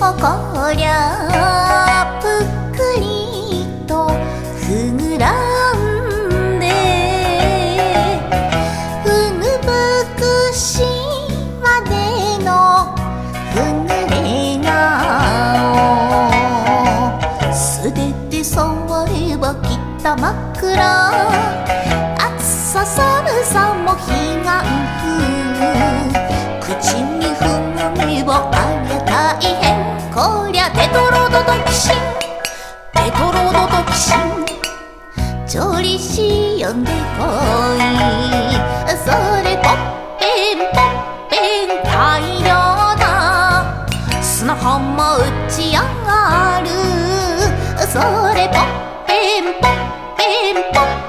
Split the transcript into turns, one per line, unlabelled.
こりゃぷっくりとふぐらんでふぐぶくしまでのふぐれが素手で触ればきった真っ暗暑さ寒さも彼岸口に踏めばありゃ大変こりゃテトロドトキシンテトロドトキシン調理師呼んでこいそれポッペンポッペン大量な砂浜打ち上がるそれポッペンポッペンポッ